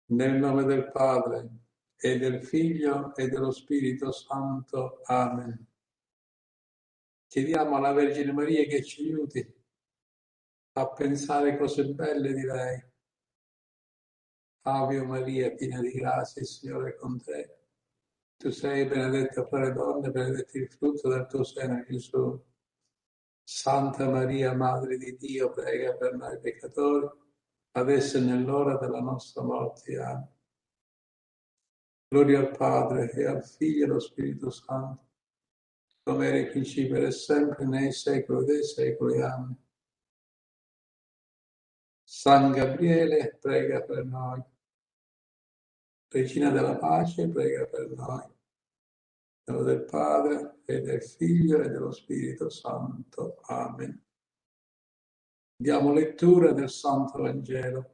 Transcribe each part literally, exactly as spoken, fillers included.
Nel nome del Padre, e del Figlio, e dello Spirito Santo. Amen. Chiediamo alla Vergine Maria che ci aiuti a pensare cose belle di lei. Ave Maria, piena di grazia, il Signore è con te. Tu sei benedetta fra le donne, benedetto il frutto del tuo seno, Gesù. Santa Maria, Madre di Dio, prega per noi peccatori, adesso e nell'ora della nostra morte. Amen. Gloria al Padre, e al Figlio, e allo Spirito Santo, come era in principio ed è sempre, nei secoli dei secoli. Amen. San Gabriele, prega per noi. Regina della pace, prega per noi. Nel nome del Padre, e del Figlio, e dello Spirito Santo. Amen. Diamo lettura del Santo Vangelo.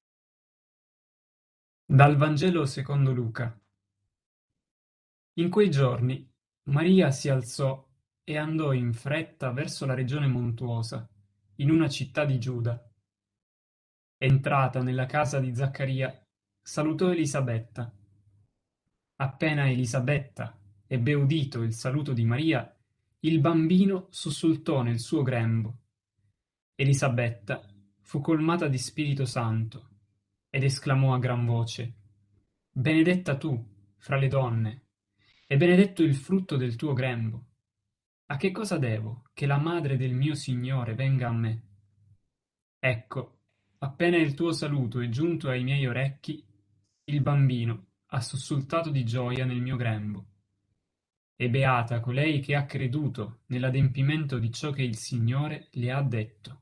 Dal Vangelo secondo Luca. In quei giorni Maria si alzò e andò in fretta verso la regione montuosa, in una città di Giuda. Entrata nella casa di Zaccaria, salutò Elisabetta. Appena Elisabetta ebbe udito il saluto di Maria, il bambino sussultò nel suo grembo. Elisabetta fu colmata di Spirito Santo ed esclamò a gran voce: Benedetta tu fra le donne, e benedetto il frutto del tuo grembo. A che cosa devo che la madre del mio Signore venga a me? Ecco, appena il tuo saluto è giunto ai miei orecchi, il bambino ha sussultato di gioia nel mio grembo. E beata colei che ha creduto nell'adempimento di ciò che il Signore le ha detto.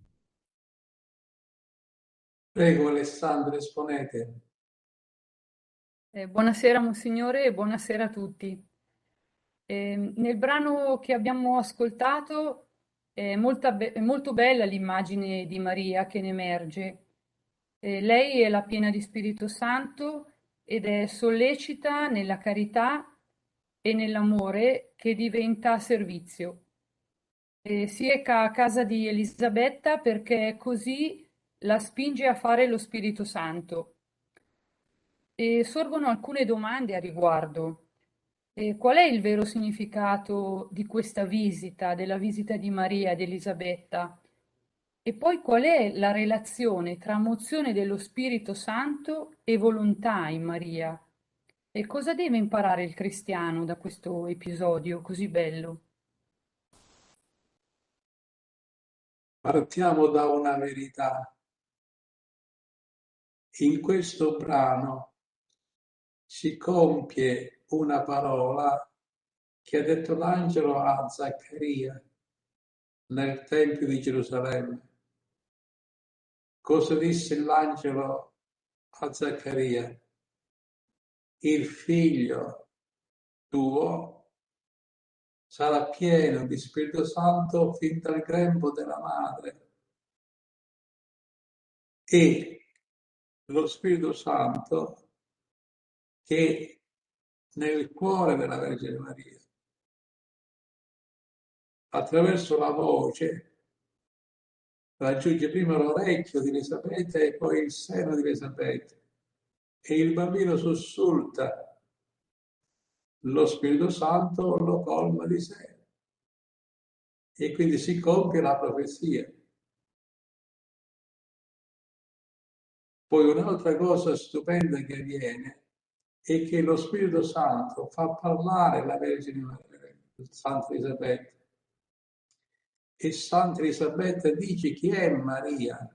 Prego Alessandro, esponete. Eh, buonasera Monsignore e buonasera a tutti. Eh, nel brano che abbiamo ascoltato è, molta be- è molto bella l'immagine di Maria che ne emerge. Eh, lei è la piena di Spirito Santo ed è sollecita nella carità e nell'amore che diventa servizio. Eh, si reca a casa di Elisabetta perché così la spinge a fare lo Spirito Santo. E sorgono alcune domande a riguardo. Eh, qual è il vero significato di questa visita, della visita di Maria ed Elisabetta? E poi qual è la relazione tra mozione dello Spirito Santo e volontà in Maria? E cosa deve imparare il cristiano da questo episodio così bello? Partiamo da una verità. In questo brano si compie una parola che ha detto l'angelo a Zaccaria nel Tempio di Gerusalemme. Cosa disse l'angelo a Zaccaria? Il figlio tuo sarà pieno di Spirito Santo fin dal grembo della madre. E lo Spirito Santo che nel cuore della Vergine Maria, attraverso la voce, raggiunge prima l'orecchio di Elisabetta e poi il seno di Elisabetta. E il bambino sussulta, lo Spirito Santo lo colma di sé. E quindi si compie la profezia. Poi un'altra cosa stupenda che avviene è che lo Spirito Santo fa parlare la Vergine Maria, Santa Elisabetta. E Santa Elisabetta dice chi è Maria.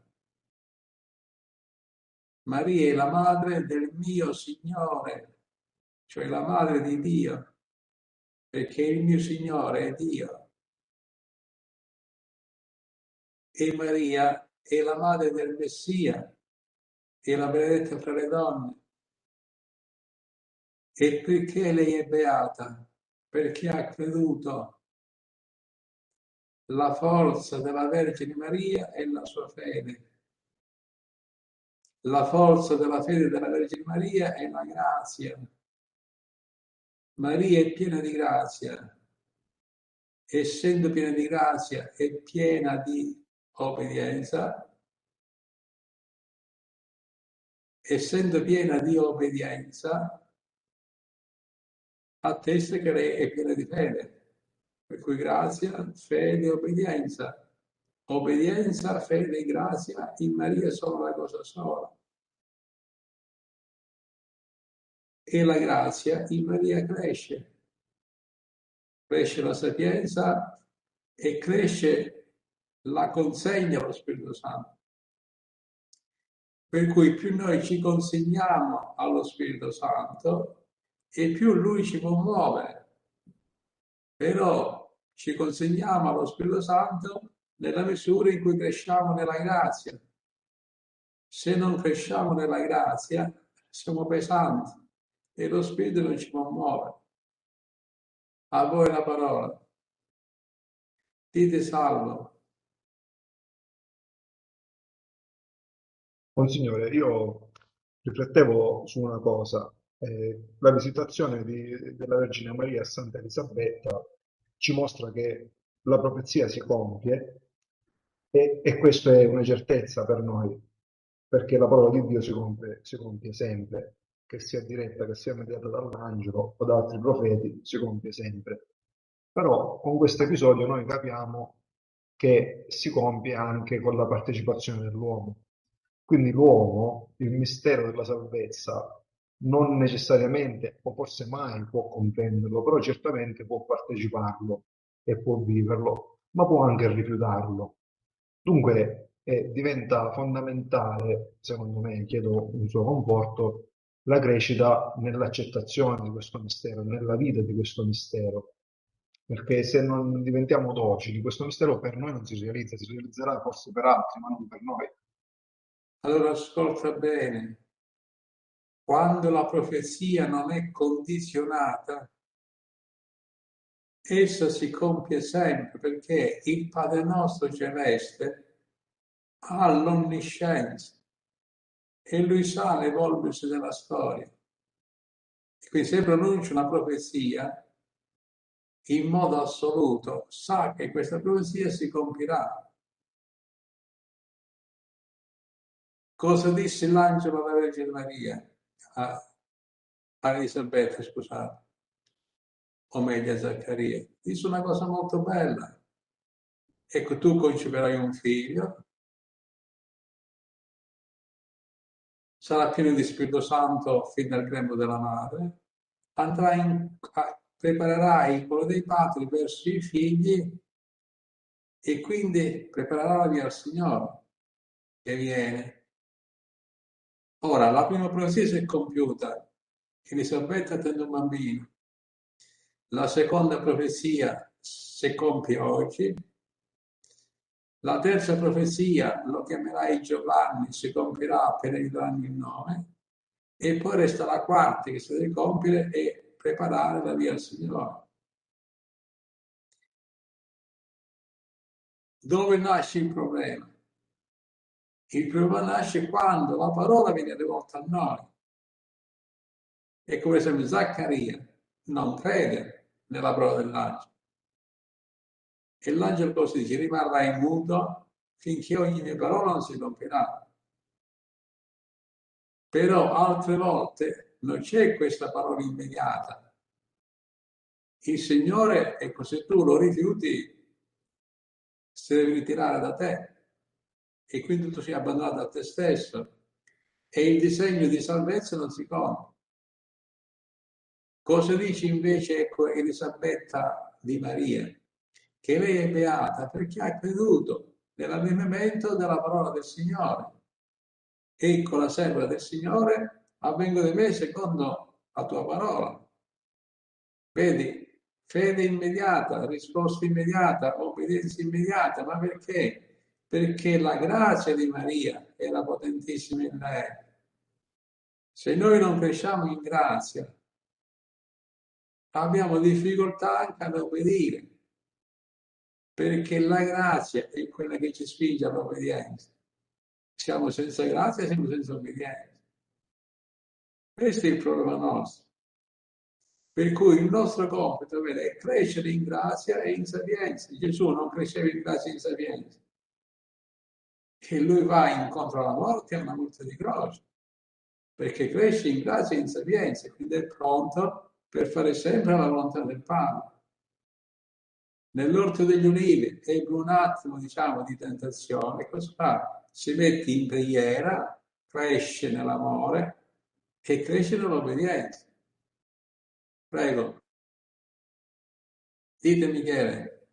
Maria è la madre del mio Signore, cioè la madre di Dio, perché il mio Signore è Dio. E Maria è la madre del Messia, è la benedetta fra le donne. E perché lei è beata? Perché ha creduto la forza della Vergine Maria e la sua fede. La forza della fede della Vergine Maria è la grazia. Maria è piena di grazia, essendo piena di grazia e piena di obbedienza, essendo piena di obbedienza, attesta che lei è piena di fede. Per cui grazia, fede e obbedienza. Obbedienza, fede e grazia in Maria sono una cosa sola. E la grazia in Maria cresce. Cresce la sapienza e cresce la consegna allo Spirito Santo. Per cui più noi ci consegniamo allo Spirito Santo e più Lui ci può muovere. Però ci consegniamo allo Spirito Santo nella misura in cui cresciamo nella grazia. Se non cresciamo nella grazia, siamo pesanti e lo Spirito non ci può muovere. A voi la parola. Dite salvo. Monsignore, io riflettevo su una cosa. Eh, la visitazione di- della Vergine Maria a Santa Elisabetta ci mostra che la profezia si compie e, e questo è una certezza per noi, perché la parola di Dio si compie, si compie sempre, che sia diretta, che sia mediata dall'angelo o da altri profeti, si compie sempre. Però con questo episodio noi capiamo che si compie anche con la partecipazione dell'uomo. Quindi l'uomo, il mistero della salvezza, non necessariamente, o forse mai può comprenderlo, però certamente può parteciparlo e può viverlo, ma può anche rifiutarlo. Dunque eh, diventa fondamentale, secondo me, chiedo un suo conforto, la crescita nell'accettazione di questo mistero, nella vita di questo mistero. Perché se non diventiamo docili, questo mistero per noi non si realizza, si realizzerà forse per altri, ma non per noi. Allora ascolta bene. Quando la profezia non è condizionata, essa si compie sempre perché il Padre nostro celeste ha l'onniscienza e lui sa l'evolversi della storia. E quindi se pronuncia una profezia, in modo assoluto sa che questa profezia si compirà. Cosa disse l'angelo alla Vergine Maria? A, a Elisabetta, scusate, o meglio a Zaccaria. Disse una cosa molto bella. Ecco, tu concepirai un figlio, sarà pieno di Spirito Santo fin dal grembo della madre, andrà in, preparerai il cuore dei padri verso i figli e quindi preparerà la via al Signore che viene. Ora, la prima profezia si è compiuta, Elisabetta attende un bambino. La seconda profezia si compie oggi. La terza profezia, lo chiamerai Giovanni, si compirà appena gli daranno il nome. E poi resta la quarta che si deve compiere e preparare la via al Signore. Dove nasce il problema? Il problema nasce quando la parola viene rivolta a noi. E come esempio Zaccaria non crede nella parola dell'angelo. E l'angelo cosa dice? Rimarrai muto finché ogni mia parola non si compirà. Però altre volte non c'è questa parola immediata. Il Signore, ecco, se tu lo rifiuti, si deve ritirare da te. E quindi tu sei abbandonato a te stesso. E il disegno di salvezza non si compie. Cosa dice invece, ecco, Elisabetta di Maria? Che lei è beata perché ha creduto nell'avvenimento della parola del Signore. Ecco la serva del Signore, avvenga di me secondo la tua parola. Vedi, fede immediata, risposta immediata, obbedienza immediata, ma perché? Perché la grazia di Maria era potentissima in lei. Se noi non cresciamo in grazia, abbiamo difficoltà anche ad obbedire, perché la grazia è quella che ci spinge all'obbedienza. Siamo senza grazia, siamo senza obbedienza. Questo è il problema nostro. Per cui il nostro compito è crescere in grazia e in sapienza. Gesù non cresceva in grazia e in sapienza. E lui va incontro alla morte a una morte di croce. perché cresce in grazia e in sapienza, quindi è pronto per fare sempre la volontà del Padre. Nell'orto degli ulivi ebbe un attimo, diciamo, di tentazione, cosa fa? Si mette in preghiera, cresce nell'amore e cresce nell'obbedienza. Prego, dite Michele.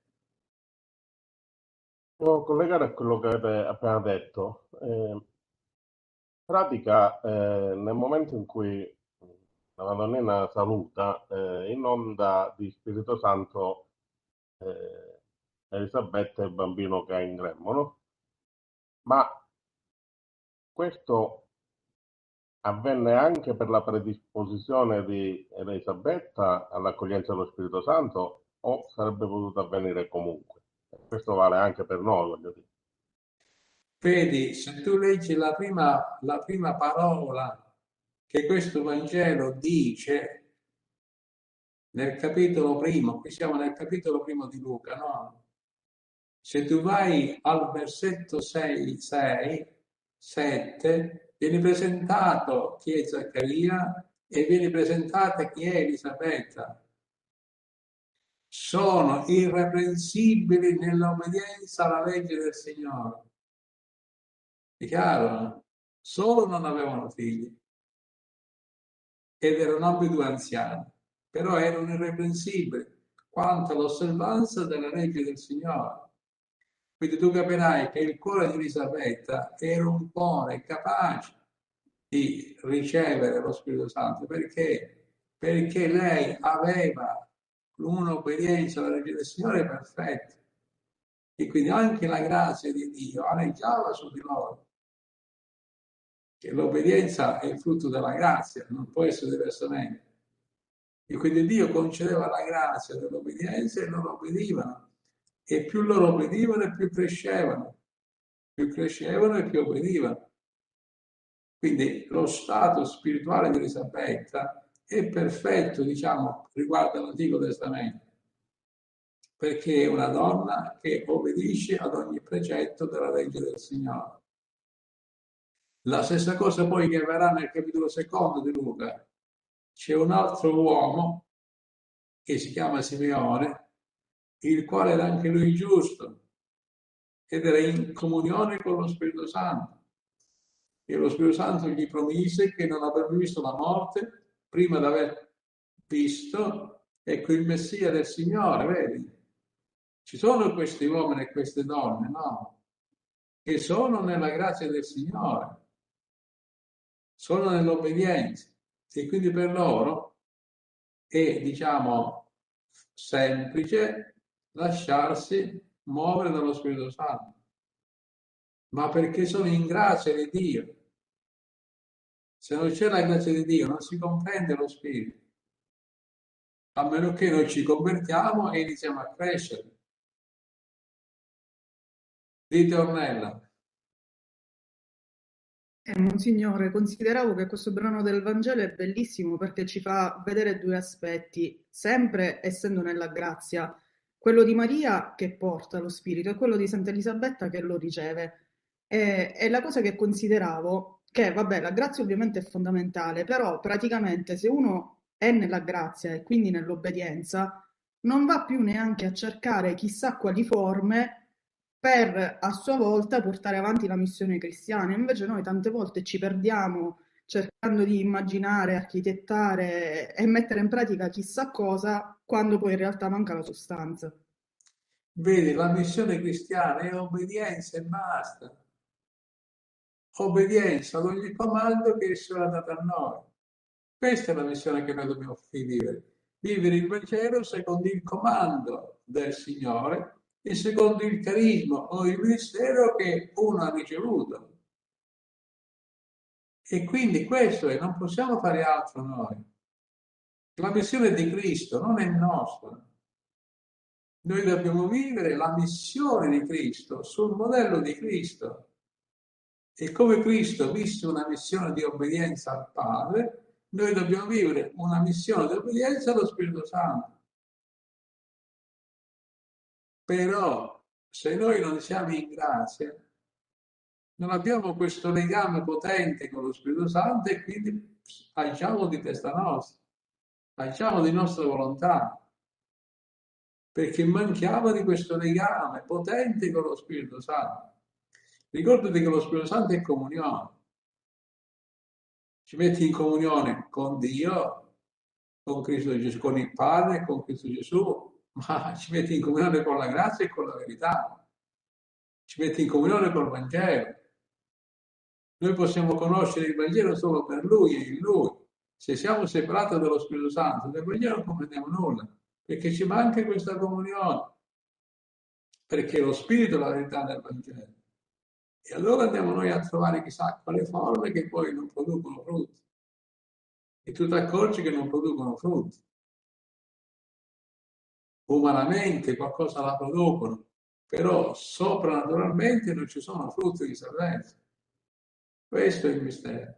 Devo collegare a quello che avete appena detto. Eh, in pratica, eh, nel momento in cui la Madonnina saluta, eh, inonda di Spirito Santo eh, Elisabetta e il bambino che ha in grembo, no? Ma questo avvenne anche per la predisposizione di Elisabetta all'accoglienza dello Spirito Santo o sarebbe potuto avvenire comunque? Questo vale anche per noi, voglio dire. Vedi, se tu leggi la prima, la prima parola che questo Vangelo dice nel capitolo primo, qui siamo nel capitolo primo di Luca, no? Se tu vai al versetto sei, sei, sette, viene presentato chi è Zaccaria e viene presentata chi è Elisabetta. Sono irreprensibili nell'obbedienza alla legge del Signore. È chiaro? Solo non avevano figli ed erano ambedue anziani, però erano irreprensibili quanto all'osservanza della legge del Signore. Quindi tu capirai che il cuore di Elisabetta era un cuore capace di ricevere lo Spirito Santo. Perché? Perché lei aveva un'obbedienza alla legge del Signore perfetta. E quindi anche la grazia di Dio aleggiava su di loro. Che l'obbedienza è il frutto della grazia, non può essere diversamente. E quindi Dio concedeva la grazia dell'obbedienza e loro obbedivano. E più loro obbedivano e più crescevano. Più crescevano e più obbedivano. Quindi lo stato spirituale di Elisabetta è perfetto, diciamo, riguardo all'Antico Testamento. Perché è una donna che obbedisce ad ogni precetto della legge del Signore. La stessa cosa poi che avverrà nel capitolo secondo di Luca. C'è un altro uomo che si chiama Simeone, il quale era anche lui giusto ed era in comunione con lo Spirito Santo. E lo Spirito Santo gli promise che non avrebbe visto la morte prima di aver visto, ecco, il Messia del Signore, vedi? Ci sono questi uomini e queste donne, no? Che sono nella grazia del Signore, sono nell'obbedienza e quindi per loro è, diciamo, semplice lasciarsi muovere dallo Spirito Santo, ma perché sono in grazia di Dio. Se non c'è la grazia di Dio non si comprende lo Spirito, a meno che noi ci convertiamo e iniziamo a crescere. Dite Ornella. Eh, Monsignore, consideravo che questo brano del Vangelo è bellissimo perché ci fa vedere due aspetti, sempre essendo nella grazia, quello di Maria che porta lo Spirito e quello di Santa Elisabetta che lo riceve. E, e la cosa che consideravo, che vabbè, la grazia ovviamente è fondamentale, però praticamente se uno è nella grazia e quindi nell'obbedienza, non va più neanche a cercare chissà quali forme per a sua volta portare avanti la missione cristiana. Invece noi tante volte ci perdiamo cercando di immaginare, architettare e mettere in pratica chissà cosa, quando poi in realtà manca la sostanza. Vedi, la missione cristiana è obbedienza e basta. Obbedienza ad ogni comando che il Signore ha dato a noi. Questa è la missione che noi dobbiamo vivere. Vivere il Vangelo secondo il comando del Signore e secondo il carisma o il ministero che uno ha ricevuto. E quindi questo è, non possiamo fare altro noi. La missione di Cristo non è nostra. Noi dobbiamo vivere la missione di Cristo sul modello di Cristo. E come Cristo visse una missione di obbedienza al Padre, noi dobbiamo vivere una missione di obbedienza allo Spirito Santo. Però, se noi non siamo in grazia, non abbiamo questo legame potente con lo Spirito Santo e quindi agiamo di testa nostra, agiamo di nostra volontà, perché manchiamo di questo legame potente con lo Spirito Santo. Ricordati che lo Spirito Santo è comunione. Ci metti in comunione con Dio, con Cristo Gesù, con il Padre, con Cristo Gesù, ma ci metti in comunione con la grazia e con la verità. Ci metti in comunione col Vangelo. Noi possiamo conoscere il Vangelo solo per Lui e in Lui. Se siamo separati dallo Spirito Santo, del Vangelo non comprendiamo nulla, perché ci manca questa comunione, perché lo Spirito è la verità del Vangelo. E allora andiamo noi a trovare chissà quale forme che poi non producono frutti. E tu ti accorgi che non producono frutti. Umanamente qualcosa la producono, però soprannaturalmente non ci sono frutti di salvezza. Questo è il mistero.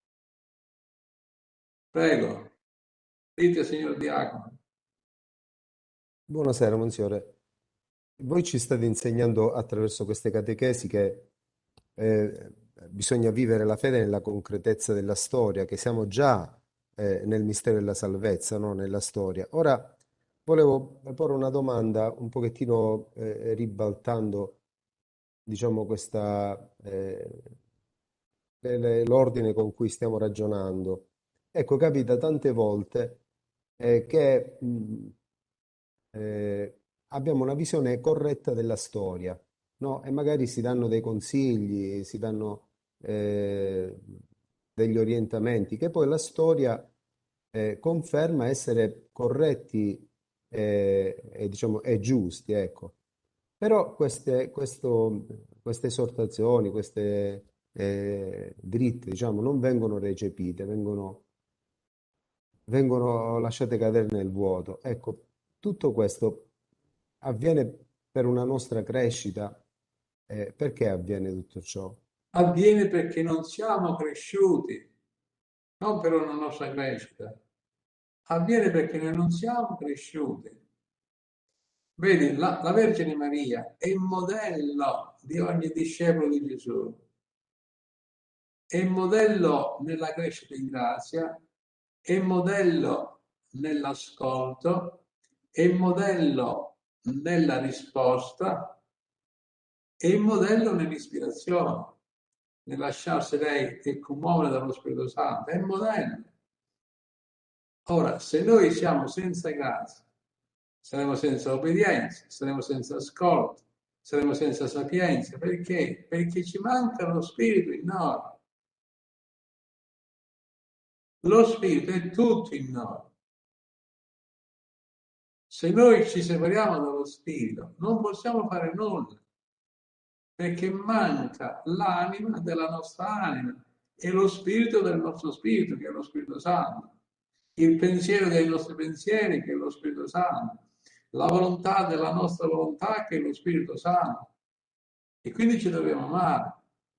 Prego, dite signor Diacono. Buonasera, Monsignore. Voi ci state insegnando attraverso queste catechesi che eh, bisogna vivere la fede nella concretezza della storia, che siamo già eh, nel mistero della salvezza, no? Nella storia. Ora volevo porre una domanda un pochettino eh, ribaltando, diciamo, questa, eh, le- l'ordine con cui stiamo ragionando. Ecco, capita tante volte eh, che mh, eh, abbiamo una visione corretta della storia, no? E magari si danno dei consigli, si danno eh, degli orientamenti che poi la storia eh, conferma essere corretti eh, e, diciamo, e giusti, ecco. Però queste, questo- queste esortazioni, queste eh, dritte, diciamo, non vengono recepite, vengono vengono lasciate cadere nel vuoto. Ecco, tutto questo avviene per una nostra crescita. Eh, perché avviene tutto ciò? Avviene perché non siamo cresciuti, non per una nostra crescita. Avviene perché noi non siamo cresciuti. Vedi, la, la Vergine Maria è il modello di ogni discepolo di Gesù. È il modello nella crescita in grazia, è il modello nell'ascolto, è il modello nella risposta, è il modello nell'ispirazione, nel lasciarsi lei e commuovere dallo Spirito Santo, è il modello. Ora, se noi siamo senza grazia, saremo senza obbedienza, saremo senza ascolto, saremo senza sapienza. Perché? Perché ci manca lo Spirito in noi. Lo Spirito è tutto in noi. Se noi ci separiamo dallo Spirito, non possiamo fare nulla, perché manca l'anima della nostra anima e lo Spirito del nostro Spirito, che è lo Spirito Santo, il pensiero dei nostri pensieri, che è lo Spirito Santo, la volontà della nostra volontà, che è lo Spirito Santo. E quindi ci dobbiamo amare.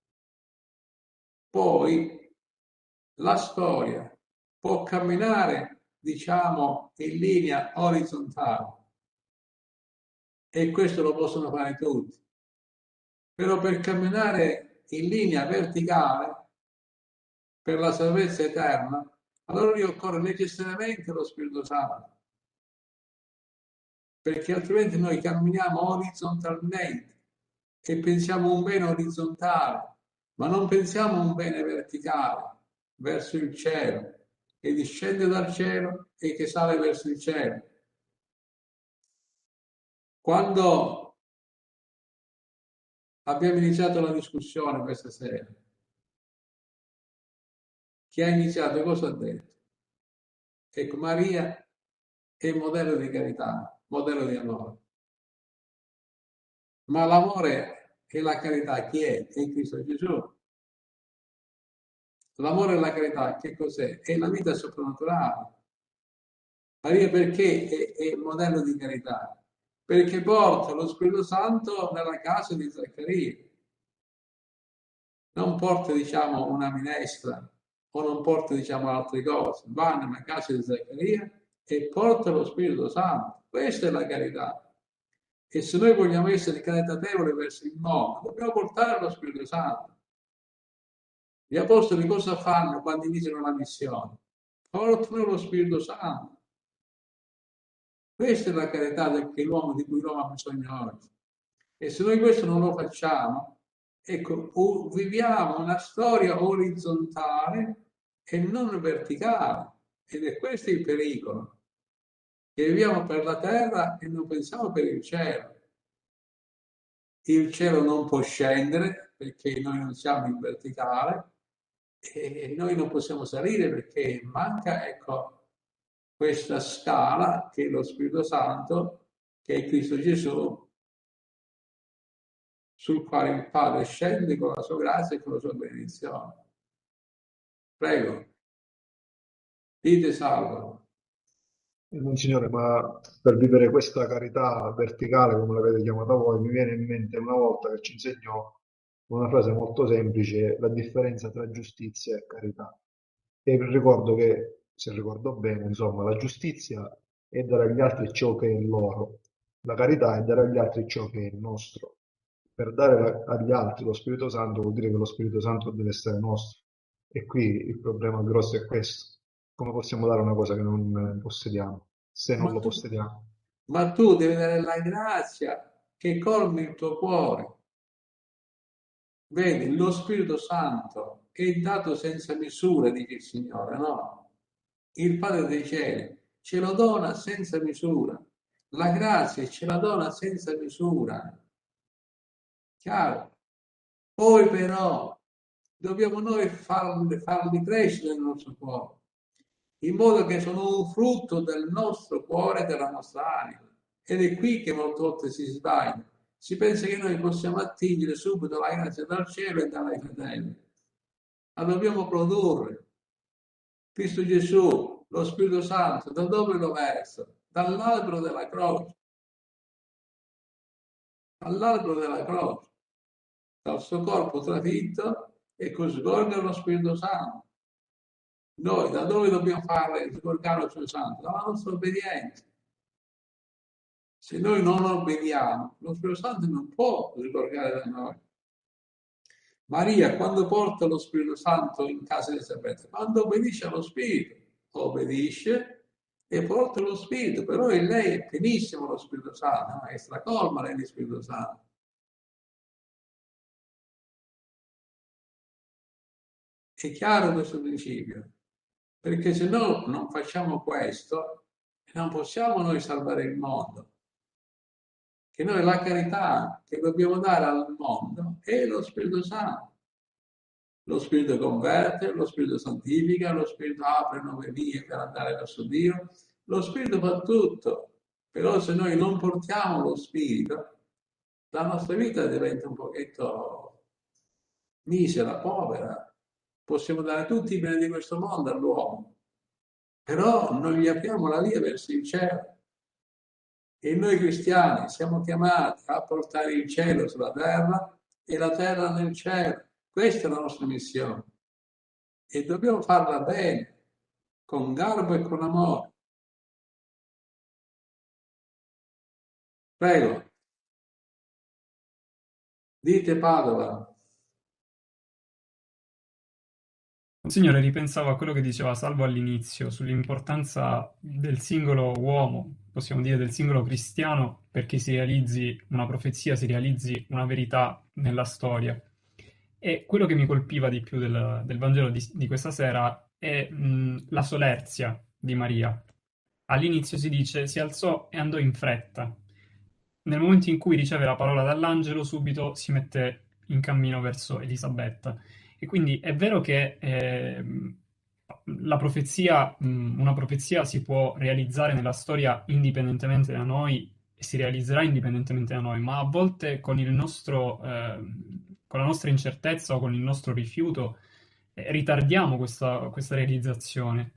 Poi la storia può camminare, diciamo, in linea orizzontale, e questo lo possono fare tutti. Però per camminare in linea verticale, per la salvezza eterna, allora gli occorre necessariamente lo Spirito Santo, perché altrimenti noi camminiamo orizzontalmente e pensiamo un bene orizzontale, ma non pensiamo un bene verticale, verso il cielo, che discende dal cielo e che sale verso il cielo. Quando abbiamo iniziato la discussione questa sera, chi ha iniziato cosa ha detto? Ecco, Maria è modello di carità, modello di amore. Ma l'amore e la carità chi è? È Cristo Gesù. L'amore e la carità che cos'è? È la vita soprannaturale. Maria perché è, è modello di carità? Perché porta lo Spirito Santo nella casa di Zaccaria. Non porta, diciamo, una minestra o non porta, diciamo, altre cose. Va nella casa di Zaccaria e porta lo Spirito Santo. Questa è la carità. E se noi vogliamo essere caritatevoli verso il mondo, dobbiamo portare lo Spirito Santo. Gli apostoli cosa fanno quando iniziano la missione? Portano lo Spirito Santo. Questa è la carità del, che l'uomo di cui l'uomo ha bisogno oggi. E se noi questo non lo facciamo, ecco, o viviamo una storia orizzontale e non verticale. Ed è questo il pericolo. Che viviamo per la terra e non pensiamo per il cielo. Il cielo non può scendere perché noi non siamo in verticale e noi non possiamo salire perché manca, ecco, questa scala che è lo Spirito Santo, che è Cristo Gesù, sul quale il Padre scende con la sua grazia e con la sua benedizione. Prego, dite salvo. Monsignore, ma per vivere questa carità verticale, come l'avete chiamata voi, mi viene in mente una volta che ci insegnò una frase molto semplice, la differenza tra giustizia e carità. E ricordo che, se ricordo bene, insomma, la giustizia è dare agli altri ciò che è loro, la carità è dare agli altri ciò che è nostro. Per dare la- agli altri lo Spirito Santo vuol dire che lo Spirito Santo deve essere nostro. E qui il problema grosso è questo. Come possiamo dare una cosa che non eh, possediamo, se non Ma lo tu, possediamo? ma tu devi dare la grazia che colmi il tuo cuore. Vedi, lo Spirito Santo è dato senza misura, dice il Signore, no? Il Padre dei cieli ce lo dona senza misura. La grazia ce la dona senza misura. Chiaro? Poi però dobbiamo noi farli, farli crescere nel nostro cuore, in modo che sono un frutto del nostro cuore e della nostra anima. Ed è qui che molte volte si sbaglia. Si pensa che noi possiamo attingere subito la grazia dal cielo e dai fratelli. La dobbiamo produrre. Cristo Gesù, lo Spirito Santo, da dove lo versa? Dall'albero della croce. Dall'albero della croce. Dal suo corpo trafitto e così sgorga lo Spirito Santo. Noi da dove dobbiamo fare sgorgare lo Spirito Santo? Dalla nostra obbedienza. Se noi non obbediamo, lo Spirito Santo non può sgorgare da noi. Maria, quando porta lo Spirito Santo in casa di Elisabetta, quando obbedisce allo Spirito, obbedisce e porta lo Spirito, però in lei è pienissimo lo Spirito Santo, è stracolma lei di Spirito Santo. È chiaro questo principio? Perché se no non facciamo questo, non possiamo noi salvare il mondo. Che noi la carità che dobbiamo dare al mondo è lo Spirito Santo. Lo Spirito converte, lo Spirito santifica, lo Spirito apre nuove vie per andare verso Dio. Lo Spirito fa tutto. Però se noi non portiamo lo Spirito, la nostra vita diventa un pochetto misera, povera. Possiamo dare tutti i beni di questo mondo all'uomo, però non gli apriamo la via verso il cielo. E noi cristiani siamo chiamati a portare il cielo sulla terra e la terra nel cielo. Questa è la nostra missione. E dobbiamo farla bene, con garbo e con amore. Prego. Dite Padova. Signore, ripensavo a quello che diceva Salvo all'inizio, sull'importanza del singolo uomo, possiamo dire del singolo cristiano, perché si realizzi una profezia, si realizzi una verità nella storia. E quello che mi colpiva di più del, del Vangelo di, di questa sera è mh, la solerzia di Maria. All'inizio si dice si alzò e andò in fretta. Nel momento in cui riceve la parola dall'angelo, subito si mette in cammino verso Elisabetta. E quindi è vero che eh, la profezia, mh, una profezia si può realizzare nella storia indipendentemente da noi e si realizzerà indipendentemente da noi, ma a volte con il nostro, eh, con la nostra incertezza o con il nostro rifiuto eh, ritardiamo questa, questa realizzazione.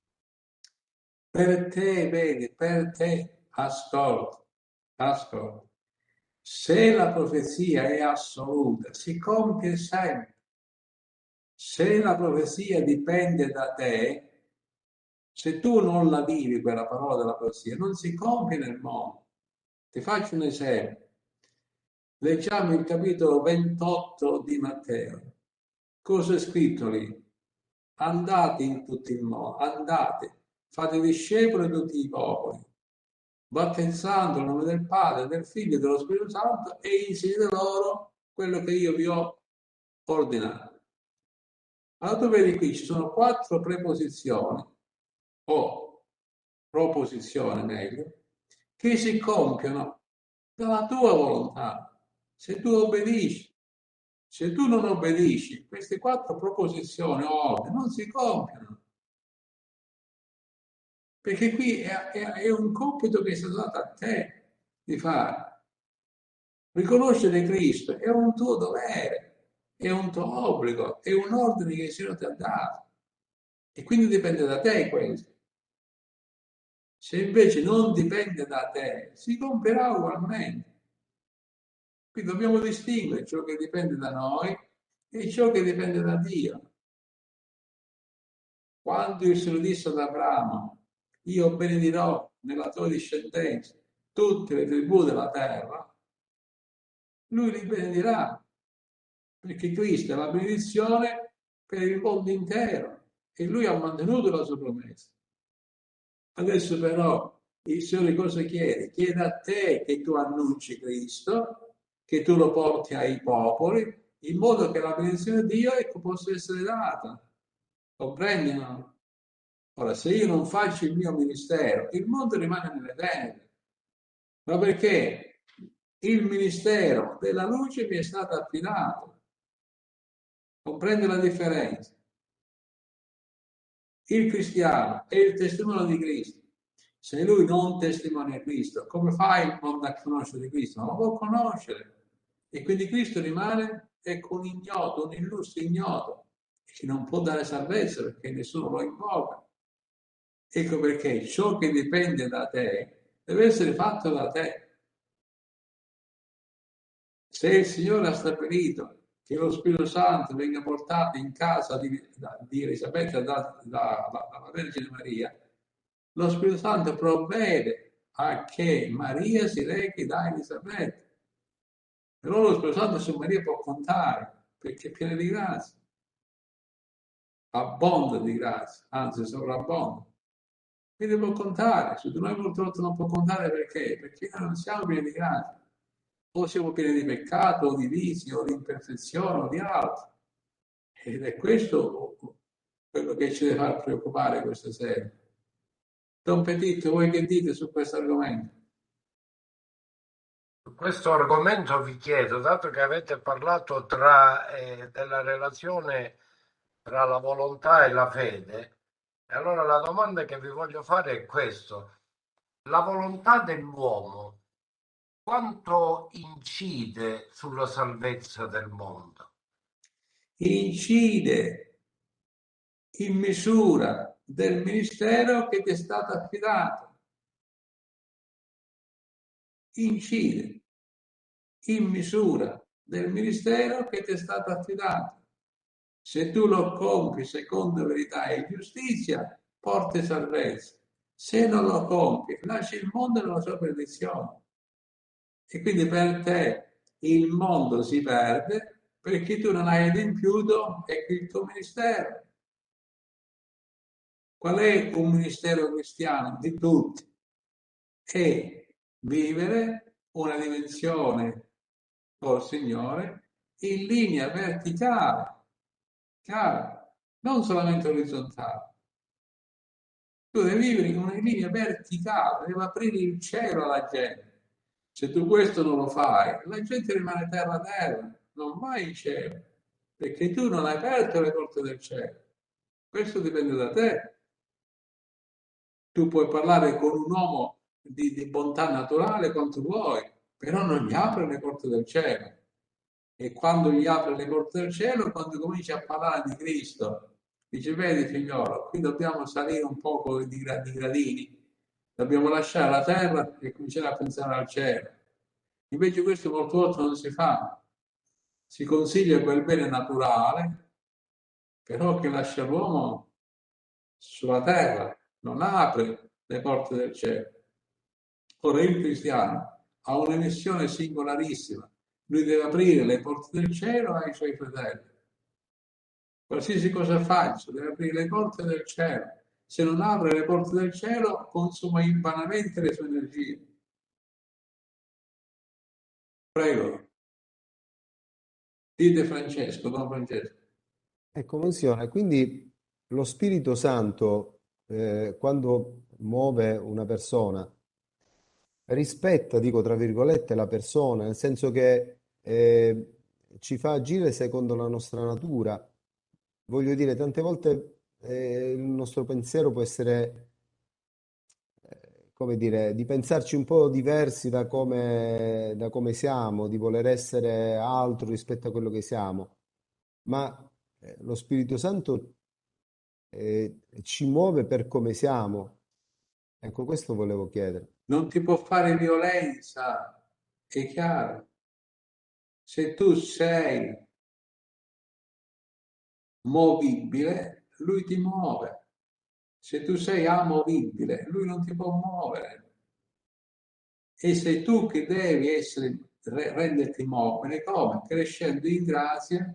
Per te, vedi, per te, ascolta, ascolta. Se la profezia è assoluta, si compie sempre. Se la profezia dipende da te, se tu non la vivi quella parola della profezia, non si compie nel mondo. Ti faccio un esempio. Leggiamo il capitolo ventotto di Matteo. Cosa è scritto lì? Andate in tutto il mondo, andate, fate discepoli di tutti i popoli, battezzando nel nome del Padre, del Figlio e dello Spirito Santo e insegnate loro quello che io vi ho ordinato. Allora tu vedi qui, ci sono quattro preposizioni, o proposizioni meglio, che si compiono dalla tua volontà, se tu obbedisci. Se tu non obbedisci, queste quattro proposizioni o ordini non si compiono. Perché qui è, è, è un compito che è stato dato a te di fare. Riconoscere Cristo è un tuo dovere, è un tuo obbligo, è un ordine che il Signore ti ha dato. E quindi dipende da te questo. Se invece non dipende da te, si compierà ugualmente. Qui dobbiamo distinguere ciò che dipende da noi e ciò che dipende da Dio. Quando il Signore disse ad Abramo, io benedirò nella tua discendenza tutte le tribù della terra, lui li benedirà, perché Cristo è la benedizione per il mondo intero e lui ha mantenuto la sua promessa. Adesso però il Signore cosa chiede? Chiede a te che tu annunci Cristo, che tu lo porti ai popoli, in modo che la benedizione di Dio ecco, possa essere data. Comprendi, no? Ora, se io non faccio il mio ministero, il mondo rimane nelle tenebre. Ma perché il ministero della luce mi è stato affidato. Comprende la differenza? Il cristiano è il testimone di Cristo. Se lui non testimonia Cristo, come fa il mondo a conoscere Cristo? Non lo può conoscere. E quindi Cristo rimane ecco, un ignoto, un illustre ignoto, che non può dare salvezza perché nessuno lo invoca. Ecco perché ciò che dipende da te deve essere fatto da te. Se il Signore ha stabilito che lo Spirito Santo venga portato in casa di, di Elisabetta dalla da, da, da Vergine Maria, lo Spirito Santo provvede a che Maria si rechi da Elisabetta. Però lo Spirito Santo su Maria può contare, perché è piena di grazia. Abbonda di grazia, anzi sovrabbonda. Quindi può contare, su di noi molte volte non può contare perché? Perché noi non siamo pieni di grazia. O siamo pieni di peccato, o di vizi, o di imperfezione, o di altro. Ed è questo quello che ci deve far preoccupare questa sera. Don Petit, voi che dite su questo argomento? Su questo argomento vi chiedo, dato che avete parlato tra, eh, della relazione tra la volontà e la fede, allora la domanda che vi voglio fare è questo. La volontà dell'uomo quanto incide sulla salvezza del mondo? Incide in misura del ministero che ti è stato affidato. Incide in misura del ministero che ti è stato affidato. Se tu lo compi secondo verità e giustizia, porti salvezza. Se non lo compi, lasci il mondo nella sua perdizione. E quindi per te il mondo si perde perché tu non hai adempiuto il tuo ministero. Qual è un ministero cristiano? Di tutti. È vivere una dimensione col Signore in linea verticale, chiara, non solamente orizzontale. Tu devi vivere in una linea verticale, devi aprire il cielo alla gente. Se tu questo non lo fai, la gente rimane terra a terra, non vai in cielo, perché tu non hai aperto le porte del cielo. Questo dipende da te. Tu puoi parlare con un uomo di, di bontà naturale quanto vuoi, però non gli apre le porte del cielo. E quando gli apre le porte del cielo, quando comincia a parlare di Cristo, dice, vedi figliolo, qui dobbiamo salire un po' di, di gradini, dobbiamo lasciare la terra e cominciare a pensare al cielo. Invece questo molte volte non si fa. Si consiglia quel bene naturale, però che lascia l'uomo sulla terra, non apre le porte del cielo. Ora il cristiano ha una missione singolarissima. Lui deve aprire le porte del cielo ai suoi fratelli. Qualsiasi cosa faccio, deve aprire le porte del cielo. Se non apre le porte del cielo, consuma vanamente le sue energie. Prego. Dite Francesco, Don Francesco. Ecco, Monsignore, quindi lo Spirito Santo, eh, quando muove una persona, rispetta, dico tra virgolette, la persona, nel senso che eh, ci fa agire secondo la nostra natura. Voglio dire, tante volte eh, il nostro pensiero può essere, eh, come dire, di pensarci un po' diversi da come, da come siamo, di voler essere altro rispetto a quello che siamo, ma eh, lo Spirito Santo eh, ci muove per come siamo. Ecco, questo volevo chiedere. Non ti può fare violenza, è chiaro. Se tu sei movibile, lui ti muove. Se tu sei amovibile, lui non ti può muovere. E sei tu che devi essere, renderti mobile, come? Crescendo in grazia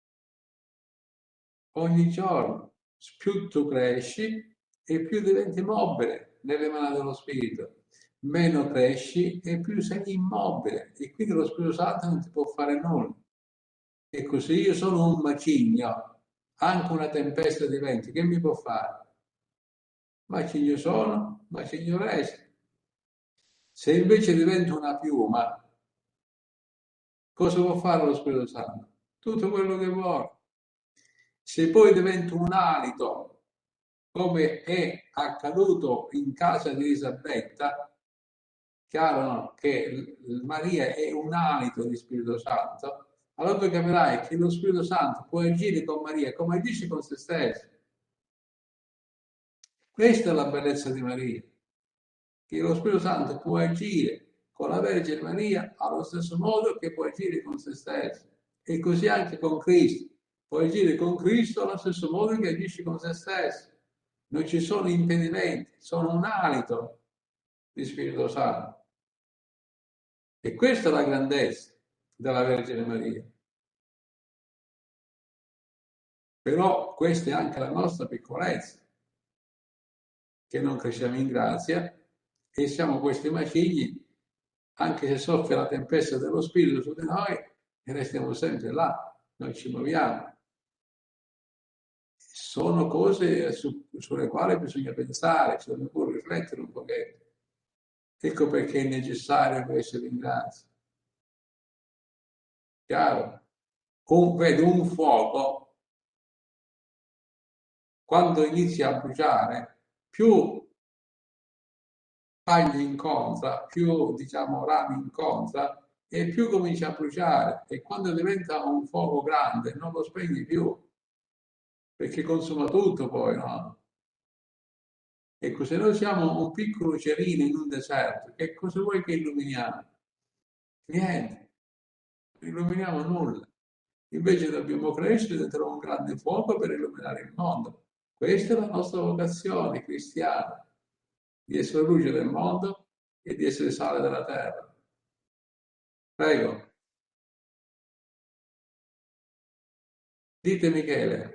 ogni giorno. Più tu cresci e più diventi mobile nelle mani dello Spirito. Meno cresci e più sei immobile. E quindi lo Spirito Santo non ti può fare nulla. E così io sono un macigno, anche una tempesta di venti, che mi può fare? Macigno sono, macigno resto. Se invece divento una piuma, cosa può fare lo Spirito Santo? Tutto quello che vuole. Se poi divento un alito, come è accaduto in casa di Elisabetta, chiaro no? Che Maria è un alito di Spirito Santo, allora tu capirai che lo Spirito Santo può agire con Maria come agisce con se stesso. Questa è la bellezza di Maria, che lo Spirito Santo può agire con la Vergine Maria allo stesso modo che può agire con se stesso. E così anche con Cristo. Può agire con Cristo allo stesso modo che agisce con se stesso. Non ci sono impedimenti, sono un alito di Spirito Santo. E questa è la grandezza della Vergine Maria. Però questa è anche la nostra piccolezza, che non cresciamo in grazia e siamo questi macigni, anche se soffia la tempesta dello Spirito su di noi, e restiamo sempre là, noi ci muoviamo. Sono cose su, sulle quali bisogna pensare, ci dobbiamo pure riflettere un pochetto. Ecco perché è necessario essere in grazia. Chiaro? Un, vedo un fuoco, quando inizia a bruciare, più pagli incontra, più diciamo rami incontra, e più comincia a bruciare. E quando diventa un fuoco grande non lo spegni più, perché consuma tutto poi, no? Ecco, se noi siamo un piccolo cerino in un deserto, che cosa vuoi che illuminiamo? Niente, non illuminiamo nulla. Invece dobbiamo crescere dentro un grande fuoco per illuminare il mondo. Questa è la nostra vocazione cristiana, di essere luce del mondo e di essere sale della terra. Prego. Dite Michele.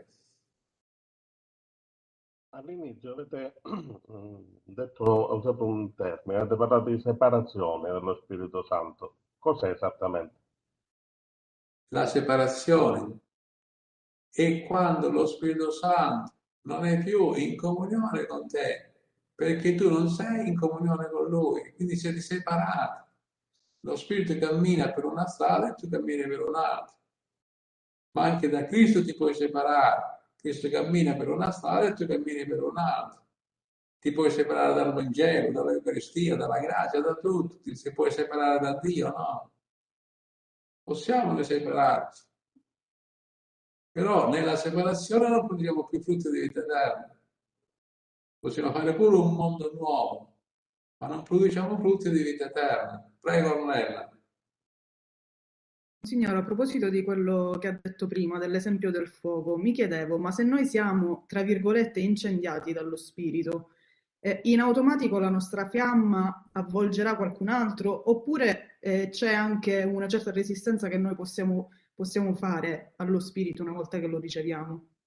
All'inizio avete detto, usato un termine, avete parlato di separazione dello Spirito Santo. Cos'è esattamente? La separazione è quando lo Spirito Santo non è più in comunione con te, perché tu non sei in comunione con Lui, quindi siete separati. Lo Spirito cammina per una strada e tu cammini per un'altra. Ma anche da Cristo ti puoi separare. Cristo cammina per una strada e tu cammini per un'altra. Ti puoi separare dal Vangelo, dall'Eucaristia, dalla grazia, da tutto. Ti si puoi separare da Dio, no? Possiamo ne separarci. Però nella separazione non produciamo più frutti di vita eterna. Possiamo fare pure un mondo nuovo, ma non produciamo frutti di vita eterna. Prego, Ornella. Signora, a proposito di quello che ha detto prima, dell'esempio del fuoco, mi chiedevo, ma se noi siamo, tra virgolette, incendiati dallo spirito, eh, in automatico la nostra fiamma avvolgerà qualcun altro, oppure eh, c'è anche una certa resistenza che noi possiamo, possiamo fare allo spirito una volta che lo riceviamo?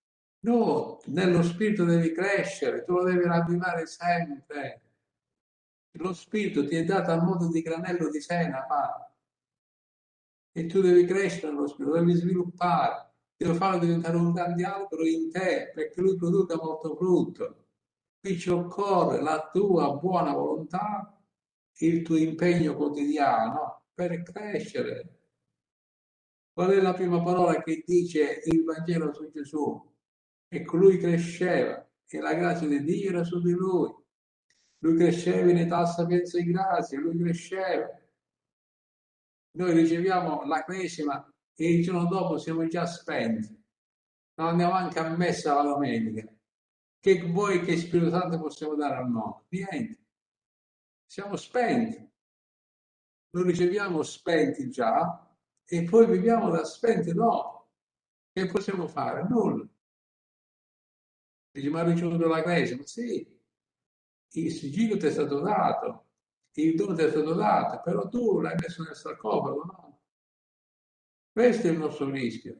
No, nello spirito devi crescere, tu lo devi ravvivare sempre. Lo spirito ti è dato a modo di granello di senape e tu devi crescere nello spirito, lo devi sviluppare, devi farlo diventare un grande albero in te perché lui produca molto frutto. Qui ci occorre la tua buona volontà, il tuo impegno quotidiano per crescere. Qual è la prima parola che dice il Vangelo su Gesù? Ecco, lui cresceva e la grazia di Dio era su di lui. Lui cresceva in età, sapienza e grazia, lui cresceva. Noi riceviamo la cresima e il giorno dopo siamo già spenti. Non andiamo anche a messa la domenica. Che vuoi che Spirito Santo possiamo dare al mondo? Niente. Siamo spenti. Lo riceviamo spenti già e poi viviamo da spenti dopo. Che possiamo fare? Nulla. Dici, ma ha ricevuto la cresima? Sì. Il sigillo ti è stato dato, il dono ti è stato dato, però tu l'hai messo nel sarcofago, no? Questo è il nostro rischio.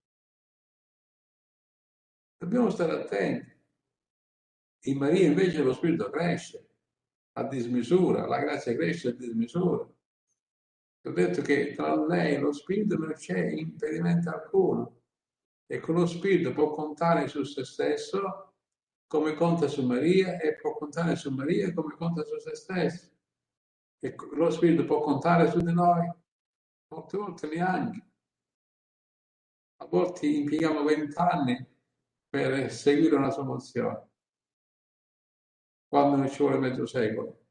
Dobbiamo stare attenti. In Maria invece lo spirito cresce a dismisura, la grazia cresce a dismisura. Ho detto che tra lei e lo spirito non c'è impedimento alcuno e con lo spirito può contare su se stesso come conta su Maria e può contare su Maria come conta su se stesso. E lo spirito può contare su di noi, molte volte neanche. A volte impieghiamo vent'anni per seguire una soluzione, quando non ci vuole mezzo secolo.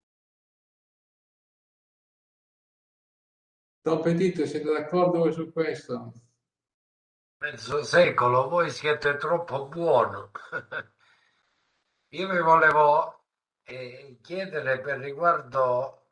Don Petito, siete d'accordo voi su questo? Mezzo secolo, voi siete troppo buono. Io vi volevo eh, chiedere per riguardo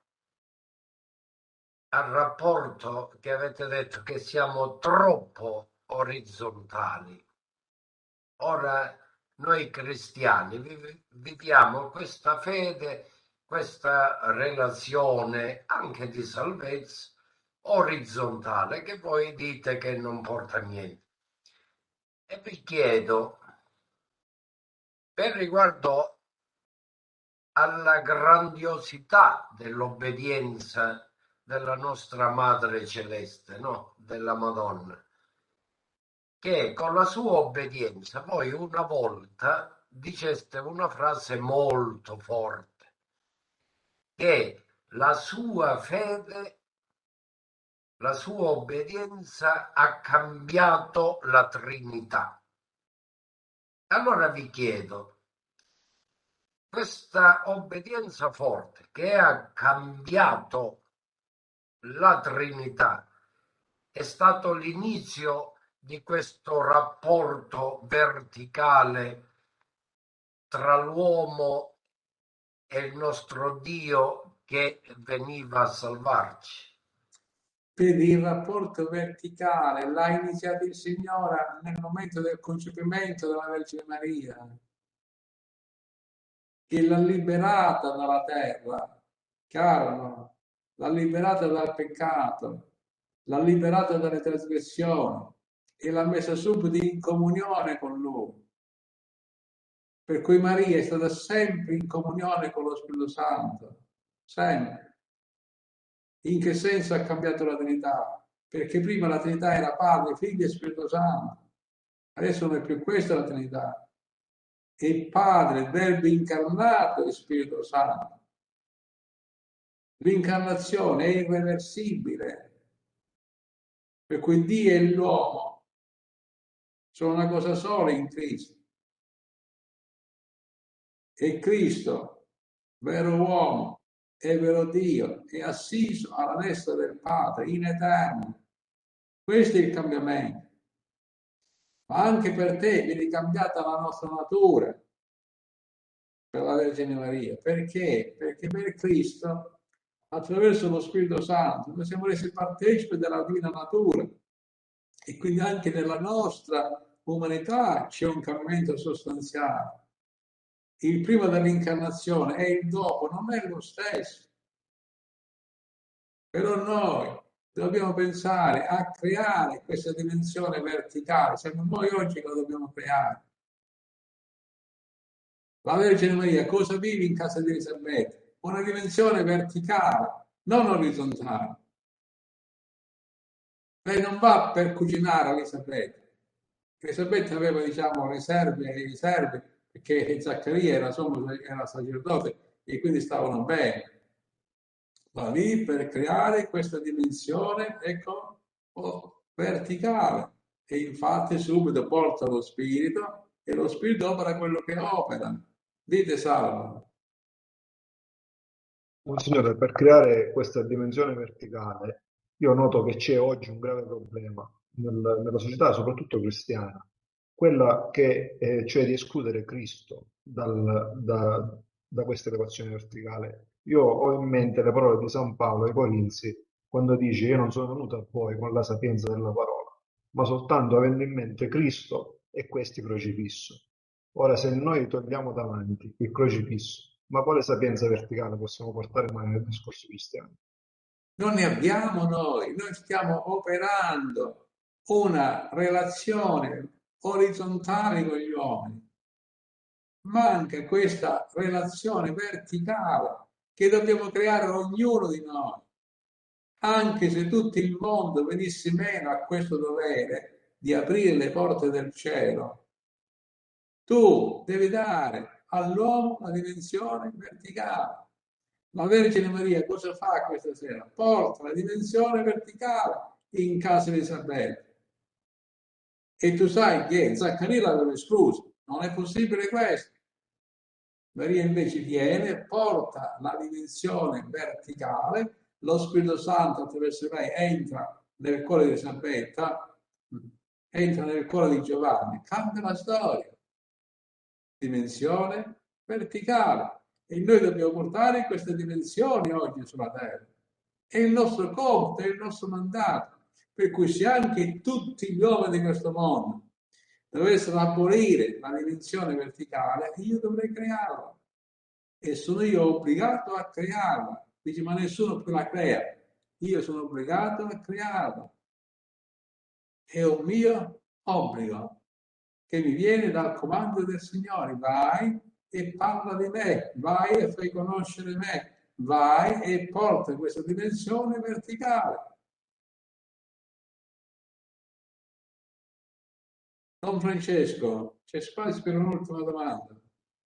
al rapporto che avete detto che siamo troppo orizzontali. Ora noi cristiani viviamo questa fede, questa relazione anche di salvezza orizzontale che voi dite che non porta a niente. E vi chiedo, per riguardo alla grandiosità dell'obbedienza della nostra Madre Celeste, no? Della Madonna, che con la sua obbedienza voi una volta diceste una frase molto forte, che la sua fede, la sua obbedienza ha cambiato la Trinità. Allora vi chiedo, questa obbedienza forte che ha cambiato la Trinità è stato l'inizio di questo rapporto verticale tra l'uomo e il nostro Dio che veniva a salvarci. Vedi, il rapporto verticale l'ha iniziato il Signore nel momento del concepimento della Vergine Maria, che l'ha liberata dalla terra, chiaro, no? L'ha liberata dal peccato, l'ha liberata dalle trasgressioni e l'ha messa subito in comunione con Lui. Per cui Maria è stata sempre in comunione con lo Spirito Santo, sempre. In che senso ha cambiato la Trinità? Perché prima la Trinità era Padre, Figlio e Spirito Santo. Adesso non è più questa la Trinità. È Padre, Verbo incarnato e Spirito Santo. L'incarnazione è irreversibile. Per cui Dio e l'uomo sono una cosa sola in Cristo. E Cristo, vero uomo e vero Dio, è assiso alla destra del Padre in eterno. Questo è il cambiamento. Ma anche per te viene cambiata la nostra natura per la Vergine Maria. Perché? Perché per Cristo, attraverso lo Spirito Santo, noi siamo resi partecipi della divina natura e quindi anche nella nostra umanità c'è un cambiamento sostanziale. Il prima dell'incarnazione e il dopo non è lo stesso. Però noi dobbiamo pensare a creare questa dimensione verticale, siamo noi oggi che la dobbiamo creare. La Vergine Maria cosa vive in casa di Elisabetta? Una dimensione verticale, non orizzontale. Lei non va per cucinare a Elisabetta. Elisabetta aveva, diciamo, riserve e riserve, perché Zaccaria era, sommo, era sacerdote e quindi stavano bene. Va lì per creare questa dimensione, ecco, oh, verticale. E infatti subito porta lo Spirito e lo Spirito opera quello che opera. Dite Salvo. Monsignore, per creare questa dimensione verticale, io noto che c'è oggi un grave problema nel- nella società, soprattutto cristiana, quella che, eh, cioè di escludere Cristo dal- da, da questa elevazione verticale. Io ho in mente le parole di San Paolo ai Corinzi quando dice: Io non sono venuto a voi con la sapienza della parola, ma soltanto avendo in mente Cristo e questi crocifisso. Ora, se noi togliamo davanti il crocifisso, ma quale sapienza verticale possiamo portare mai nel discorso cristiano? Non ne abbiamo noi, noi stiamo operando una relazione orizzontale con gli uomini. Manca questa relazione verticale che dobbiamo creare ognuno di noi. Anche se tutto il mondo venisse meno a questo dovere di aprire le porte del cielo, tu devi dare all'uomo la dimensione verticale. La Vergine Maria cosa fa questa sera? Porta la dimensione verticale in casa di Isabella. E tu sai che Zaccaria l'aveva escluso. Non è possibile questo. Maria invece viene e porta la dimensione verticale, lo Spirito Santo attraverso lei entra nel cuore di Elisabetta, entra nel cuore di Giovanni, cambia la storia. Dimensione verticale. E noi dobbiamo portare queste dimensioni oggi sulla terra. È il nostro compito, è il nostro mandato. Per cui se anche tutti gli uomini di questo mondo dovessero abolire la dimensione verticale, io dovrei crearla. E sono io obbligato a crearla. Dice, ma nessuno più la crea. Io sono obbligato a crearla. È un mio obbligo che mi viene dal comando del Signore. Vai e parla di me, vai e fai conoscere me, vai e porta questa dimensione verticale. Don Francesco, c'è spazio per un'ultima domanda?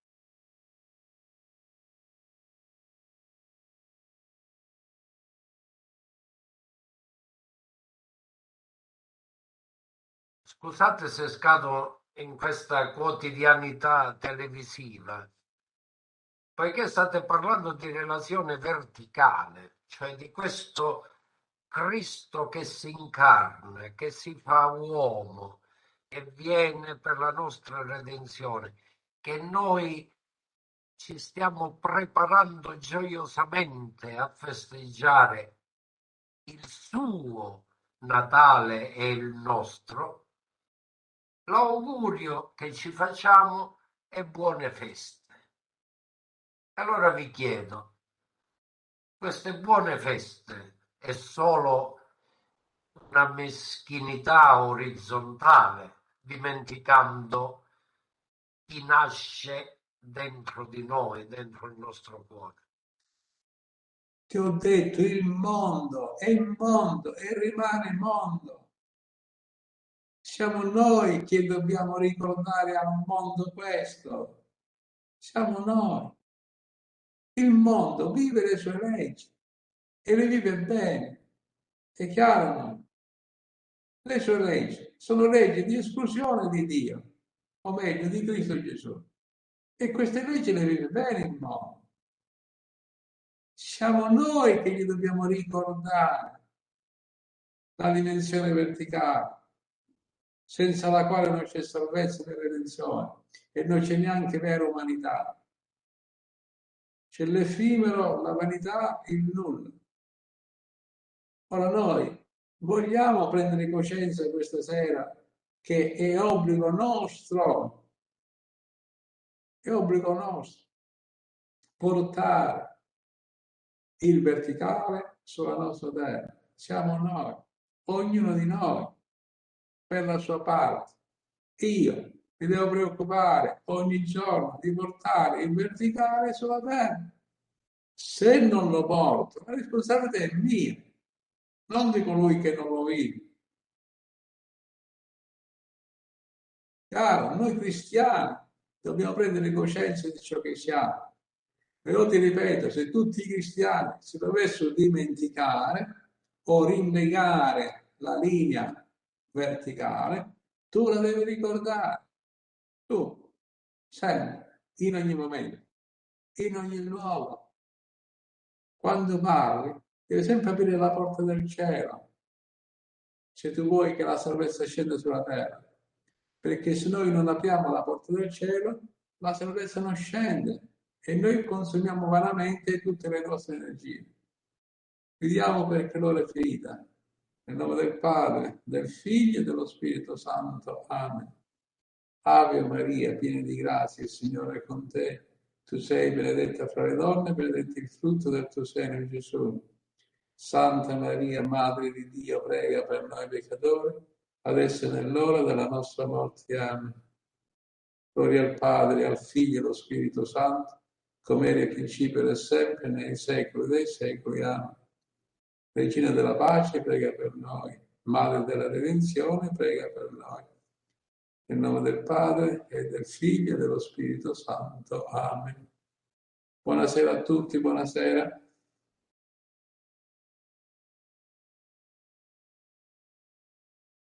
Scusate se scado in questa quotidianità televisiva, poiché state parlando di relazione verticale, cioè di questo Cristo che si incarna, che si fa uomo e viene per la nostra redenzione, che noi ci stiamo preparando gioiosamente a festeggiare il suo Natale e il nostro. L'augurio che ci facciamo è buone feste. Allora vi chiedo, queste buone feste è solo una meschinità orizzontale, dimenticando chi nasce dentro di noi, dentro il nostro cuore? Ti ho detto, il mondo è il mondo e rimane mondo. Siamo noi che dobbiamo ricordare al mondo questo. Siamo noi. Il mondo vive le sue leggi e le vive bene. È chiaro, no? Le sue leggi sono leggi di esclusione di Dio, o meglio di Cristo Gesù. E queste leggi le vive bene il mondo. Siamo noi che gli dobbiamo ricordare la dimensione verticale, senza la quale non c'è salvezza né redenzione e non c'è neanche vera umanità. C'è l'effimero, la vanità, il nulla. Ora noi vogliamo prendere coscienza questa sera che è obbligo nostro, è obbligo nostro portare il verticale sulla nostra terra. Siamo noi, ognuno di noi, per la sua parte. Io mi devo preoccupare ogni giorno di portare il verticale sulla terra. Se non lo porto, la responsabilità è mia, non di colui che non lo vive. Chiaro, noi cristiani dobbiamo prendere coscienza di ciò che siamo. Però ti ripeto, se tutti i cristiani si dovessero dimenticare o rinnegare la linea verticale, tu la devi ricordare. Tu, sempre, in ogni momento, in ogni luogo. Quando parli, devi sempre aprire la porta del cielo, se tu vuoi che la salvezza scenda sulla terra. Perché se noi non apriamo la porta del cielo, la salvezza non scende e noi consumiamo vanamente tutte le nostre energie. Vediamo perché l'ora è finita. Nel nome del Padre, del Figlio e dello Spirito Santo. Amen. Ave Maria, piena di grazia, il Signore è con te. Tu sei benedetta fra le donne, benedetto il frutto del tuo seno, Gesù. Santa Maria, Madre di Dio, prega per noi peccatori, adesso è nell'ora della nostra morte. Amen. Gloria al Padre, al Figlio e allo Spirito Santo, come era al principio e sempre, nei secoli dei secoli. Amen. Regina della pace, prega per noi. Madre della redenzione, prega per noi. Nel nome del Padre, e del Figlio e dello Spirito Santo. Amen. Buonasera a tutti, buonasera.